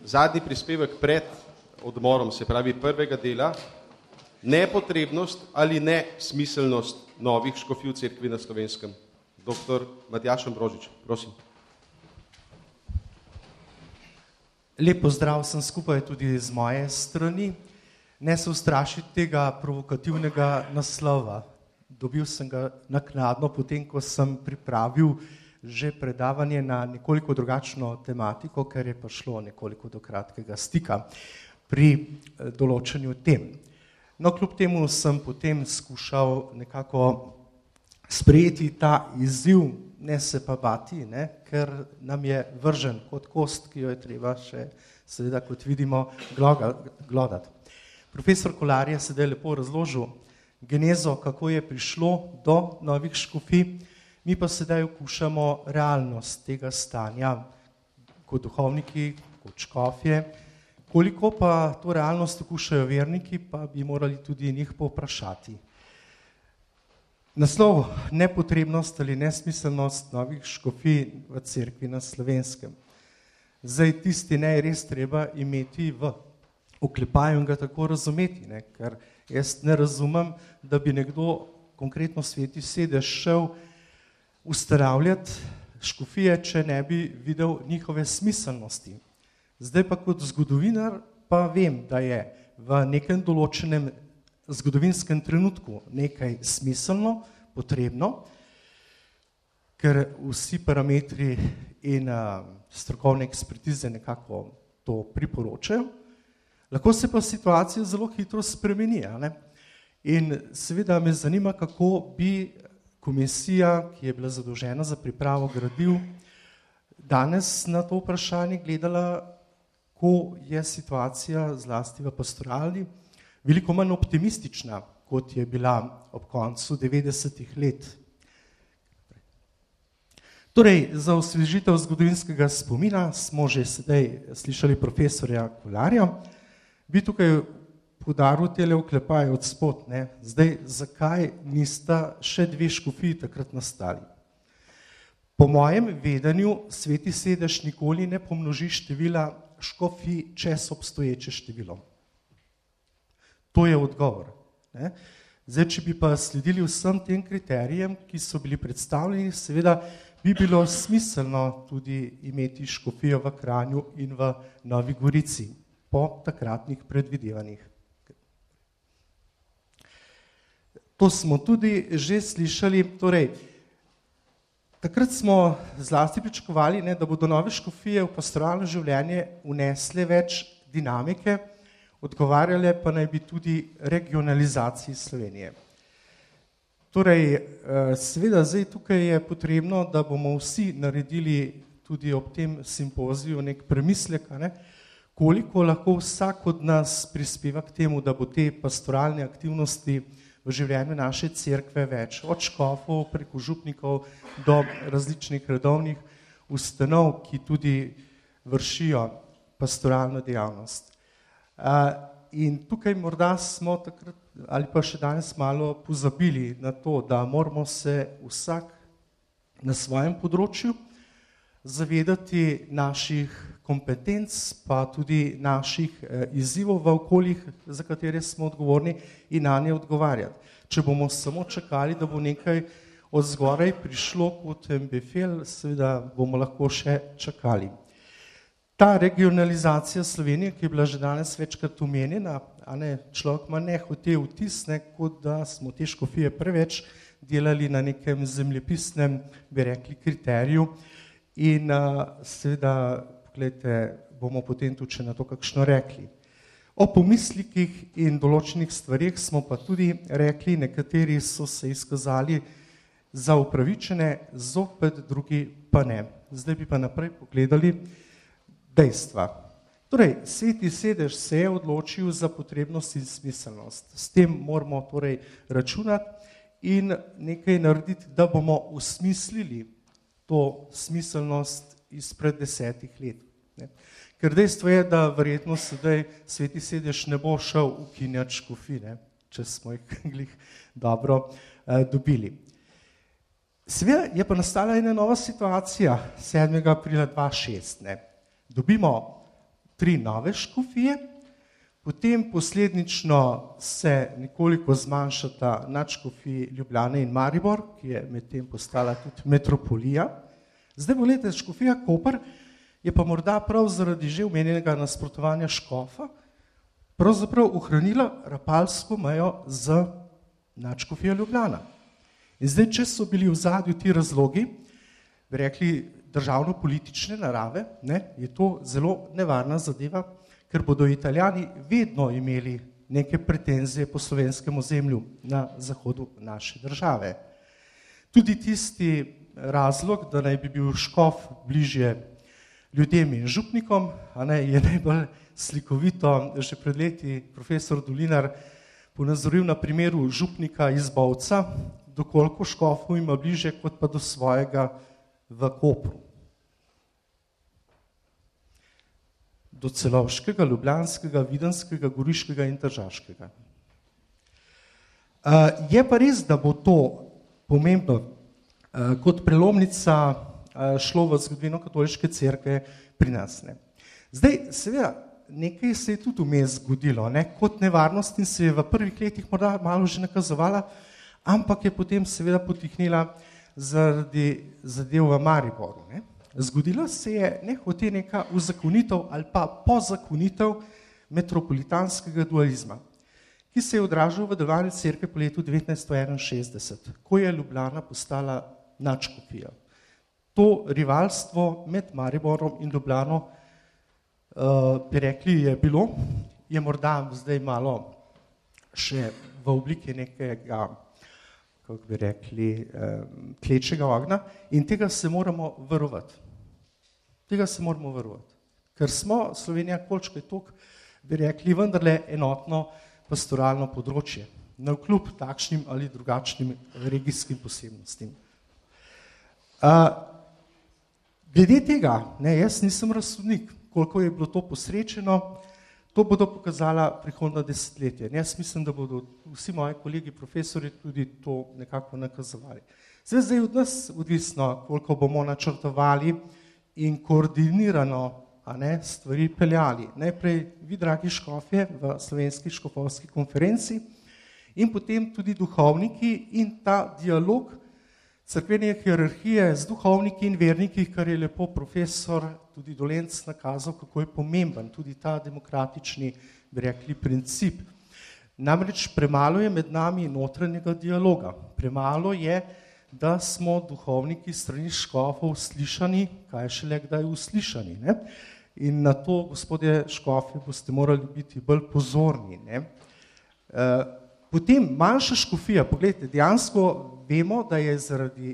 zadnji prispevek pred odmorom, se pravi prvega dela, nepotrebnost ali nesmiselnost novih škofij v cerkvi na Slovenskem. Dr. Matjaž Ambrožič, prosim. Lep pozdrav sem skupaj tudi z moje strani. Ne se ustrašiti tega provokativnega naslova. Dobil sem ga naknadno, potem ko sem pripravil že predavanje na nekoliko drugačno tematiko, ker je prišlo nekoliko do kratkega stika pri določanju tem. No, kljub temu sem potem skušal nekako sprejeti ta izziv, ne se pa bati, ker nam je vržen kot kost, ki jo je treba še, seveda, kot vidimo, glodati. Profesor Kolar je sedaj lepo razložil genezo, kako je prišlo do novih škofij, mi pa sedaj okušamo realnost tega stanja kot duhovniki, kot škofje. Koliko pa to realnost okušajo verniki, pa bi morali tudi njih povprašati. Naslov nepotrebnost ali nesmiselnost novih škofij v cerkvi na Slovenskem. Zdaj tisti ne res treba imeti v oklepaju in ga tako razumeti, ker jaz ne razumem, da bi nekdo, konkretno Sveti sedež, šel ustanavljati škofije, če ne bi videl njihove smiselnosti. Zdaj pa kot zgodovinar pa vem, da je v nekem določenem zgodovinskem trenutku nekaj smiselno, potrebno, ker vsi parametri in strokovne ekspertize nekako to priporočajo. Lahko se pa situacija zelo hitro spremeni. In seveda me zanima, kako bi komisija, ki je bila zadolžena za pripravo gradiv, danes na to vprašanje gledala, ko je situacija zlasti v pastorali veliko manj optimistična, kot je bila ob koncu 90-ih let. Torej, za osvežitev zgodovinskega spomina smo že sedaj slišali profesorja Kolarja. Bi tukaj poudaril tele oklepaje od spod, Zdaj, zakaj nista še dve škofiji takrat nastali? Po mojem vedenju Sveti sedež nikoli ne pomnoži števila škofij čez obstoječe število. To je odgovor. Zdaj, če bi pa sledili vsem tem kriterijem, ki so bili predstavljeni, seveda bi bilo smiselno tudi imeti škofijo v Kranju in v Novi Gorici po takratnih predvidevanjih. To smo tudi že slišali. Torej, takrat smo zlasti pričakovali, da bodo nove škofije v pastoralno življenje vnesle več dinamike, odgovarjale pa naj bi tudi regionalizaciji Slovenije. Torej, seveda zdaj tukaj je potrebno, da bomo vsi naredili tudi ob tem simpoziju nek premislek, koliko lahko vsak od nas prispeva k temu, da bo te pastoralne aktivnosti v življenju naše cerkve več, od škofov preko župnikov do različnih redovnih ustanov, ki tudi vršijo pastoralno dejavnost. In tukaj morda smo takrat ali pa še danes malo pozabili na to, da moramo se vsak na svojem področju zavedati naših kompetenc, pa tudi naših izzivov v okoljih, za katere smo odgovorni, in na nje odgovarjati. Če bomo samo čakali, da bo nekaj od zgoraj prišlo kot en befel, seveda bomo lahko še čakali. Ta regionalizacija Slovenije, ki je bila že danes večkrat omenjena, človek ima nehote vtis, kot da smo te škofije preveč delali na nekem zemljepisnem, bi rekli, kriteriju. In seveda, pogledajte, bomo potem tudi še na to kakšno rekli. O pomislikih in določenih stvarih smo pa tudi rekli, nekateri so se izkazali za upravičene, zopet drugi pa ne. Zdaj bi pa naprej pogledali dejstva. Torej, Sveti sedež se je odločil za potrebnost in smiselnost. S tem moramo torej računati in nekaj narediti, da bomo usmislili to smiselnost izpred 10 let. Ker dejstvo je, da verjetno sedaj Sveti sedež ne bo šel ukinjati škofij, če smo jih glih dobro dobili. Seveda je pa nastala ena nova situacija 7. aprila 2006. Dobimo 3 nove škofije, potem poslednično se nekoliko zmanjšata nadškofiji Ljubljane in Maribor, ki je medtem postala tudi metropolija. Zdaj volite, škofija Koper je pa morda prav zaradi že omenjenega nasprotovanja škofa pravzaprav ohranila rapalsko mejo z nadškofijo Ljubljana. In zdaj, če so bili v zadju ti razlogi, bi rekli državno-politične narave, je to zelo nevarna zadeva, ker bodo Italijani vedno imeli neke pretenzije po slovenskem ozemlju na zahodu naše države. Tudi tisti razlog, da naj bi bil škof bližje ljudem in župnikom, je najbolj slikovito že pred leti profesor Dolinar ponazoril na primeru župnika iz Bovca, dokoliko škofov ima bližje kot pa do svojega v Kopru. Do Celovškega, Ljubljanskega, Videnskega, Goriškega in Tržaškega. Je pa res, da bo to pomembno kot prelomnica šlo v zgodovino katoliške cerkve pri nas. Zdaj, seveda, nekaj se je tudi vmes zgodilo, kot nevarnost in se je v prvih letih morda malo že nakazovala, ampak je potem seveda potihnila zaradi zadev v Mariboru. Zgodila se je nehote neka uzakonitev ali pa pozakonitev metropolitanskega dualizma, ki se je odražal v delovanju cerkve po letu 1961, ko je Ljubljana postala nadškofija. To rivalstvo med Mariborom in Ljubljano, bi rekli, je bilo, je morda zdaj malo še v obliki nekega, kako bi rekli, tlečega ognja in tega se moramo varovati. Tega se moramo varovati. Ker smo Slovenija kolikškaj toliko, bi rekli, vendarle enotno pastoralno področje, navkljub takšnim ali drugačnim regijskim posebnostim. Glede tega, jaz nisem razsodnik, koliko je bilo to posrečeno, to bodo pokazala prihodnja desetletja. Jaz mislim, da bodo vsi moji kolegi profesori tudi to nekako nakazovali. Zdaj od nas odvisno, koliko bomo načrtovali in koordinirano stvari peljali. Najprej vi, dragi škofje, v Slovenski škofovski konferenci in potem tudi duhovniki in ta dialog cerkvene hierarhije z duhovniki in verniki, kar je lepo profesor tudi Dolenc nakazal, kako je pomemben tudi ta demokratični, bi rekli, princip. Namreč premalo je med nami notranjega dialoga. Premalo je, da smo duhovniki strani škofov slišani, kaj šele kdaj uslišani. In na to, gospodje škofi, boste morali biti bolj pozorni. Potem manjša škofija, pogledajte, dejansko vemo, da je zaradi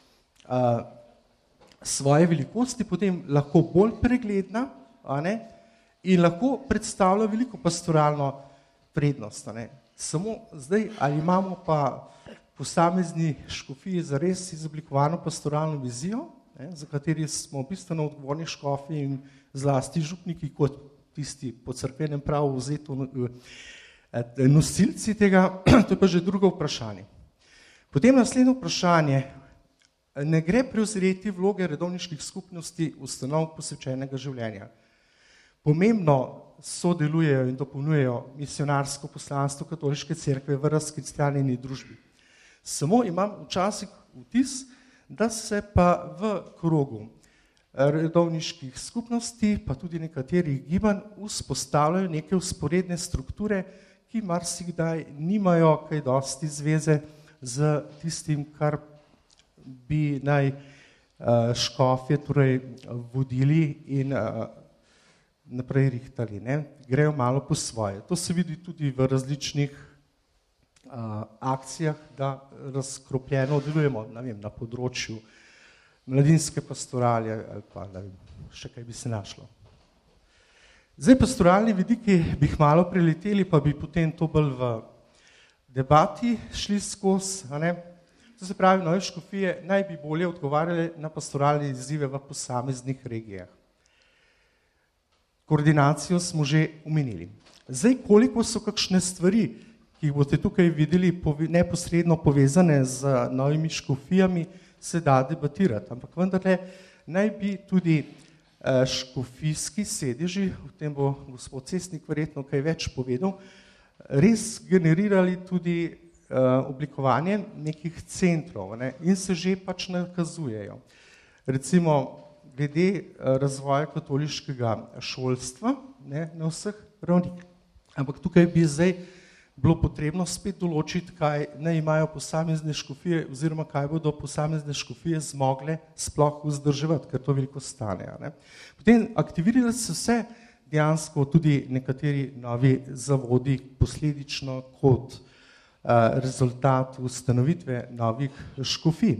svoje velikosti potem lahko bolj pregledna in lahko predstavlja veliko pastoralno prednost. Samo zdaj, ali imamo pa posamezni škofiji zares izoblikovano pastoralno vizijo, za kateri smo bistveno odgovorni škofi in zlasti župniki kot tisti po cerkvenem pravu vzeto nosilci tega, to je pa že drugo vprašanje. Potem naslednje vprašanje, ne gre prevzeti vloge redovniških skupnosti ustanov posvečenega življenja. Pomembno sodelujejo in dopolnjujejo misionarsko poslanstvo katoliške cerkve v razkristjanjeni družbi. Samo imam včasih vtis, da se pa v krogu redovniških skupnosti, pa tudi nekaterih gibanj vzpostavljajo neke vzporedne strukture, ki marsikdaj nimajo kaj dosti zveze z tistim, kar bi naj škofje vodili in naprej rihtali. Grejo malo po svoje. To se vidi tudi v različnih akcijah, da razkropljeno delujemo na področju mladinske pastoralje ali pa še kaj bi se našlo. Zdaj pastoralni vidiki bi jih malo preleteli, pa bi potem to bolj v debati šli skozi. To se pravi, nove škofije naj bi bolje odgovarjale na pastoralne izzive v posameznih regijah. Koordinacijo smo že omenili. Zdaj, koliko so kakšne stvari, ki jih boste tukaj videli neposredno povezane z novimi škofijami, se da debatirati. Ampak vendarle naj bi tudi škofijski sedeži, o tem bo gospod Cestnik verjetno kaj več povedal, res generirali tudi oblikovanje nekih centrov, ne, in se že pač nakazujejo. Recimo, glede razvoja katoliškega šolstva, ne, na vseh ravnih. Ampak tukaj bi zdaj bilo potrebno spet določiti, kaj ne imajo posamezne škofije oziroma kaj bodo posamezne škofije zmogle sploh vzdrževati, ker to veliko stane. Ne. Potem aktivirali so se dejansko tudi nekateri novi zavodi posledično kot rezultat ustanovitve novih škofij.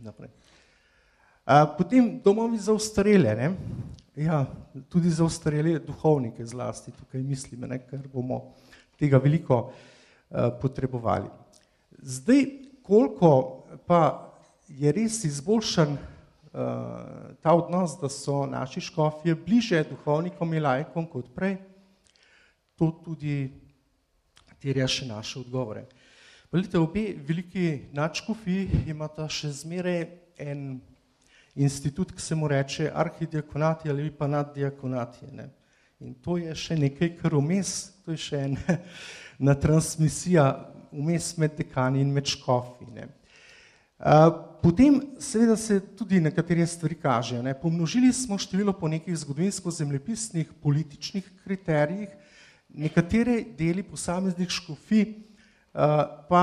Potem domovi za ostarele, ne? Ja, tudi za ostarele duhovnike zlasti, tukaj mislim, ne? Ker bomo tega veliko potrebovali. Zdaj, koliko pa je res izboljšan ta odnos, da so naši škofje bliže duhovnikom in laikom kot prej, to tudi terja še naše odgovore. Velite, obe veliki nadškofiji imata še zmeraj en institut, ki se mu reče arhidiakonati ali pa naddiakonati. Ne? In to je še nekaj, kar vmes, to je še ena transmisija vmes med dekani in med škofi. Ne? Potem seveda se tudi nekatere stvari kažejo. Ne? Pomnožili smo število po nekih zgodovinsko-zemljepisnih političnih kriterijih, nekatere deli posameznih škofij pa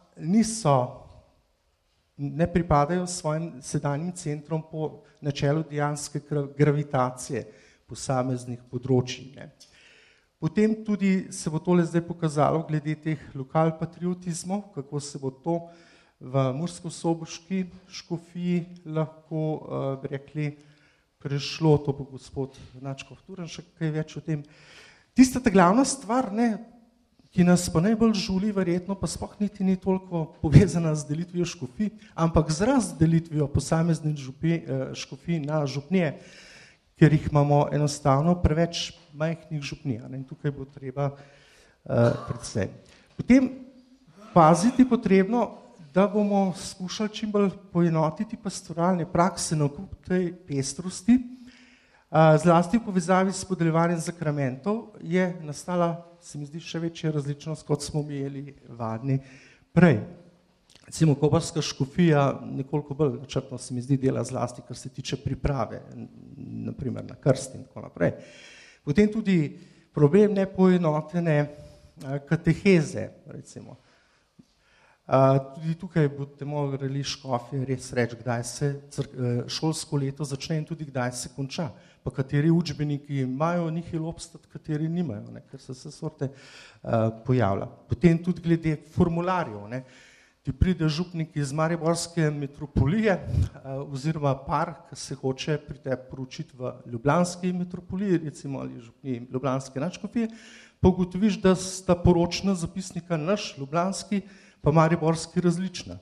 ne pripadajo svojim sedanjim centrom po načelu dejanske gravitacije posameznih področij. Ne. Potem tudi se bo tole zdaj pokazalo glede teh lokalpatriotizmov, kako se bo to v murskosoboški škofiji lahko, bi rekli, prešlo, to bo gospod Načkov Turnšek kaj več o tem. Tista ta glavna stvar, ne, ki nas pa najbolj žuli, verjetno pa sploh niti ni toliko povezana z delitvijo škofij, ampak z razdelitvijo posameznih škofij na župnije, ker jih imamo enostavno preveč majhnih župnij. In tukaj bo treba predvsem. Potem paziti potrebno, da bomo skušali čim bolj poenotiti pastoralne prakse na kup tej pestrosti. Zlasti v povezavi s podeljevanjem zakramentov je nastala, se mi zdi, še večja različnost, kot smo imeli vadni prej. Recimo koprska škofija nekoliko bolj načrtno se mi zdi dela zlasti, kar se tiče priprave, naprimer na krst in tako naprej. Potem tudi problem nepoenotene kateheze, recimo. Tudi tukaj boste morali škofje res reči, kdaj se šolsko leto začne in tudi kdaj se konča. Pa kateri učbeniki imajo njihil obstat, kateri nimajo, ne, ker se vse sorte pojavlja. Potem tudi glede formularjev. Ne. Ti pride župnik iz Mariborske metropolije oziroma par, ki se hoče pri tebi poročiti v Ljubljanski metropoliji, recimo ali župni Ljubljanske nadškofije, pa ugotoviš, da sta poročna zapisnika naš, Ljubljanski, pa Mariborski različna.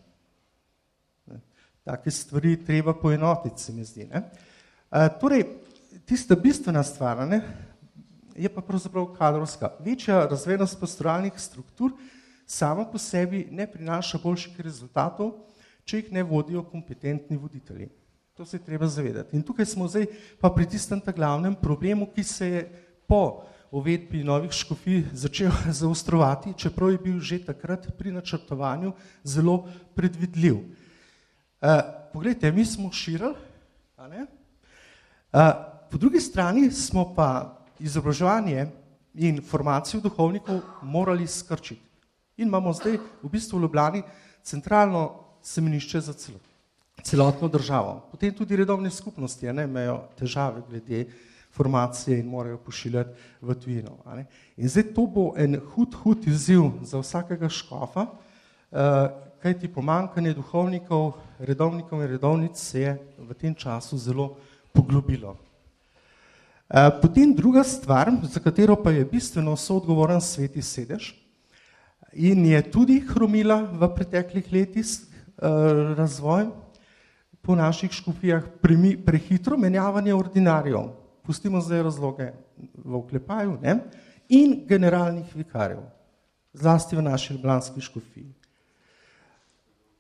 Take stvari treba poenotiti, se mi zdi. Ne? Torej, tista bistvena stvar, ne, je pa pravzaprav kadrovska. Večja razvedenost pastoralnih struktur sama po sebi ne prinaša boljših rezultatov, če jih ne vodijo kompetentni voditelji. To se je treba zavedati. In tukaj smo zdaj pa pri tistem ta glavnem problemu, ki se je po uvedbi novih škofij začel zaostrovati, čeprav je bil že takrat pri načrtovanju zelo predvidljiv. Poglejte, mi smo širili, a ne? Po drugi strani smo pa izobraževanje in formacijo duhovnikov morali skrčiti. In imamo zdaj v bistvu v Ljubljani centralno semenišče za celotno državo. Potem tudi redovne skupnosti imajo težave glede formacije in morajo pošiljati v tujino. In zdaj to bo en hud izziv za vsakega škofa, kajti pomanjkanje duhovnikov, redovnikov in redovnic se je v tem času zelo poglobilo. Potem druga stvar, za katero pa je bistveno soodgovoren Sveti sedež in je tudi hromila v preteklih letih razvoj po naših škofijah prehitro menjavanje ordinarjev. Pustimo zdaj razloge v oklepaju, ne? In generalnih vikarjev, zlasti v naši ljubljanski škofiji.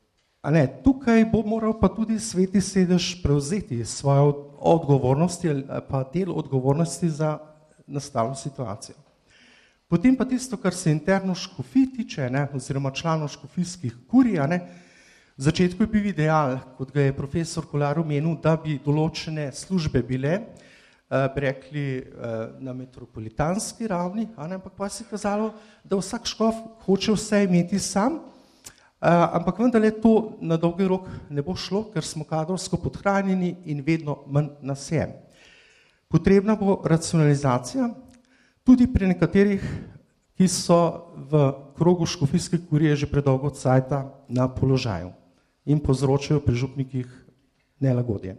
Tukaj bo moral pa tudi Sveti sedež prevzeti svoje odgovornosti ali pa del odgovornosti za nastalo situacijo. Potem pa tisto, kar se interno škofij tiče, oziroma članov škofijskih kurij, v začetku je bil ideal, kot ga je profesor Kolar omenil, da bi določene službe bile, bi rekli, na metropolitanski ravni, ampak pa se je kazalo, da vsak škof hoče vse imeti sam, ampak vendarle to na dolgi rok ne bo šlo, ker smo kadrovsko podhranjeni in vedno manj nas je. Potrebna bo racionalizacija, tudi pri nekaterih, ki so v krogu škofijske kurije že predolgo cajta na položaju in povzročajo pri župnikih nelagodje.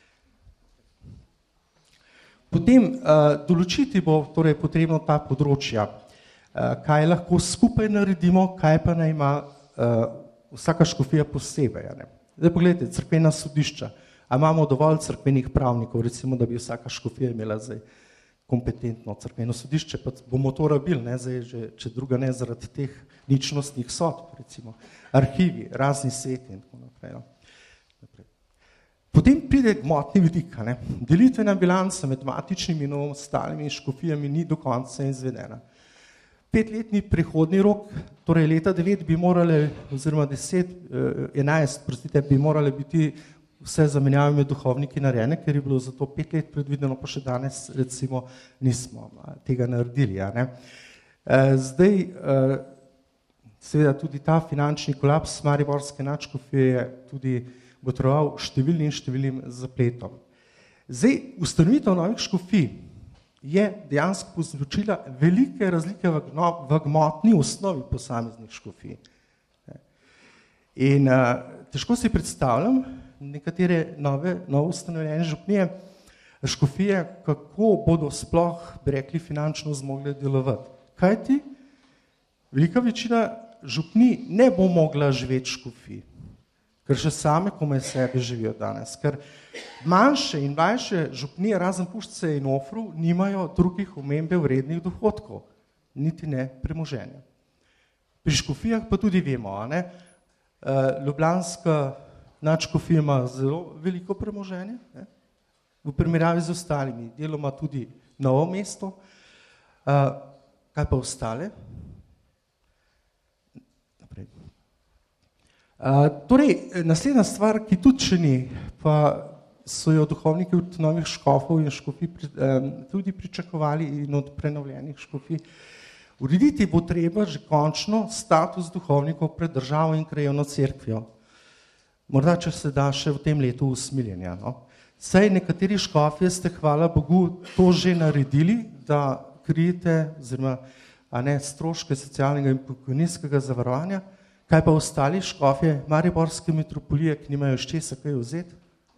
Potem določiti bo torej potrebno ta področja, kaj lahko skupaj naredimo, kaj pa naj ima vsaka škofija posebej. Zdaj pogledajte, cerkvena sodišča. A imamo dovolj cerkvenih pravnikov, recimo, da bi vsaka škofija imela zdaj kompetentno cerkveno sodišče, pa bomo to rabili, zdaj, že, če druga ne, zaradi teh ničnostnih sodb, recimo, arhivi, razni sveti in tako naprej. Potem pride gmotni vidik. Delitvena bilanca med matičnimi in ostalimi škofijami ni do konca izvedena. 5-letni prehodni rok, torej leta 9 bi morale, oziroma 11, bi morale biti vse zamenjave med duhovniki narejene, ker je bilo za to 5 let predvideno, pa še danes recimo nismo tega naredili. Zdaj, seveda tudi ta finančni kolaps mariborske nadškofije je tudi botroval številnim zapletom. Zdaj, ustanovitev novih škofij je dejansko povzročila velike razlike v gmotni osnovi posameznih škofij. In težko si predstavljam nekatere novo ustanovljene župnije, škofije, kako bodo sploh, bi rekli, finančno zmogle delovati. Kajti velika večina župnij ne bo mogla živeti škofij, ker še same komaj sebe živijo danes, ker manjše in manjše župnije, razen Puščice in Ofru, nimajo drugih omembe vrednih dohodkov, niti ne premoženja. Pri škofijah pa tudi vemo, ljubljanska nadškofija ima zelo veliko premoženje, v primerjavi z ostalimi, deloma tudi Novo mesto, kaj pa ostale? Torej, naslednja stvar, ki tudi še ni, pa so jo duhovniki od novih škofov in škofij tudi pričakovali in od prenovljenih škofij, urediti bo treba že končno status duhovnikov pred državo in krajevno cerkvijo. Morda, če se da še v tem letu usmiljenja. Saj nekateri škofje ste, hvala Bogu, to že naredili, da krijete oziroma stroške socialnega in pokojninskega zavarovanja. Kaj pa ostali škofje mariborske metropolije, ki nimajo iz česa kaj vzeti?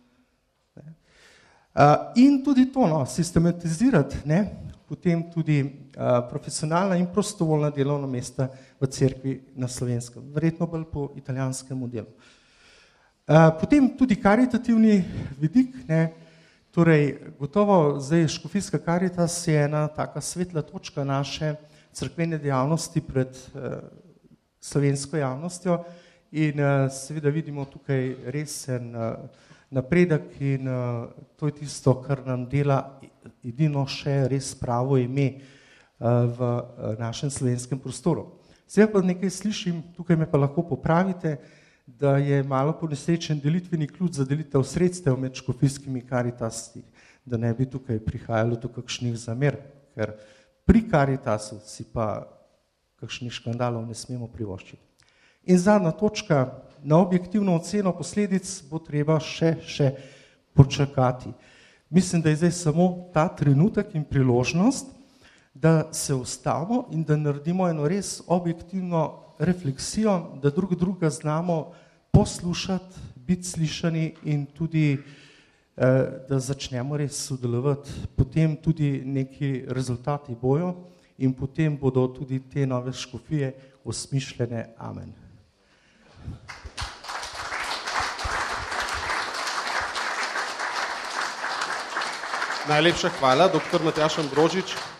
In tudi to, sistematizirati, potem tudi profesionalna in prostovoljna delovna mesta v cerkvi na Slovenskem, verjetno bolj po italijanskem modelu. Potem tudi karitativni vidik, torej gotovo zdaj škofijska karitas je ena taka svetla točka naše cerkvene dejavnosti pred slovensko javnostjo in seveda vidimo tukaj resen napredek in to je tisto, kar nam dela edino še res pravo ime v našem slovenskem prostoru. Zdaj pa nekaj slišim, tukaj me pa lahko popravite, da je malo ponesrečen delitveni ključ za delitev sredstev med škofijskimi karitasi, da ne bi tukaj prihajalo do kakšnih zamer, ker pri karitasu si pa kakšnih škandalov ne smemo privoščiti. In zadnja točka, na objektivno oceno posledic bo treba še počakati. Mislim, da je zdaj samo ta trenutek in priložnost, da se ustavimo in da naredimo eno res objektivno refleksijo, da drugega znamo poslušati, biti slišani in tudi, da začnemo res sodelovati. Potem tudi neki rezultati bojo in potem bodo tudi te nove škofije osmišljene. Amen. Najlepša hvala, dr. Matjaž Ambrožič.